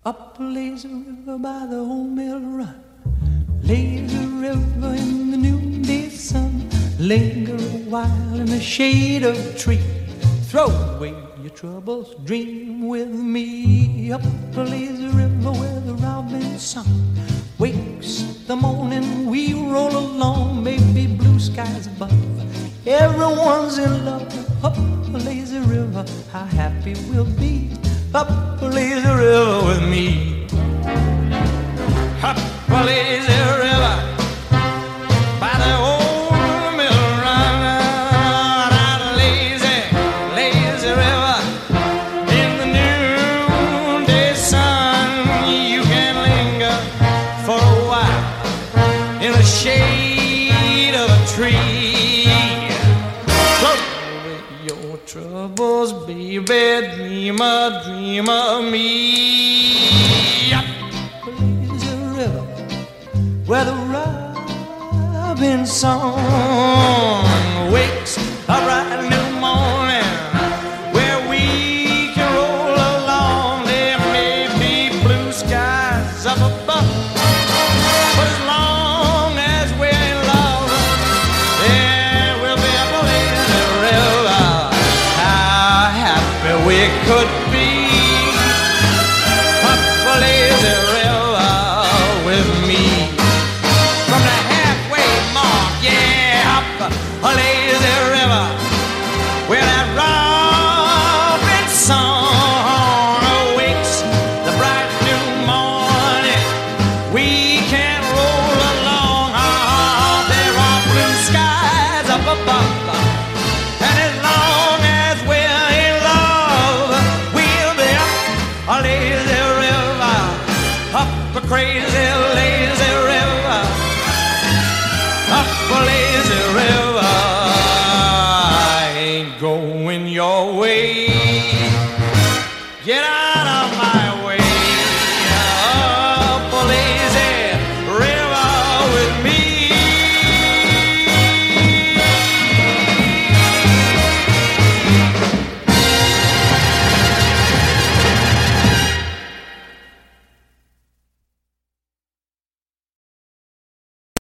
Up a lazy river by the old mill run, lazy river in the noonday sun. Linger a while in the shade of a tree. Throw away your troubles, dream with me. Up a lazy river where the robin song wakes the morning, we roll along. Maybe blue skies above, everyone's in love. Up a lazy river, how happy we'll be. Up a lazy river with me. Up a lazy river by the old mill run. Out a lazy, lazy river in the noonday sun. You can linger for a while in the shade of a tree. Throw away your troubles, baby, dream of me. Up a lazy river where the robin song wakes a bright new morning, where we can roll along. There may be blue skies up above, but as long as we're in love, there will be a lazy river. How happy we could be. Up a lazy river with me. From the halfway mark, yeah, up a lazy river where that robin song awakes the bright new morning. We can roll along. There are blue skies up above, and as long as we're in love, we'll be up a lazy river, up a crazy lazy river, up a lazy river.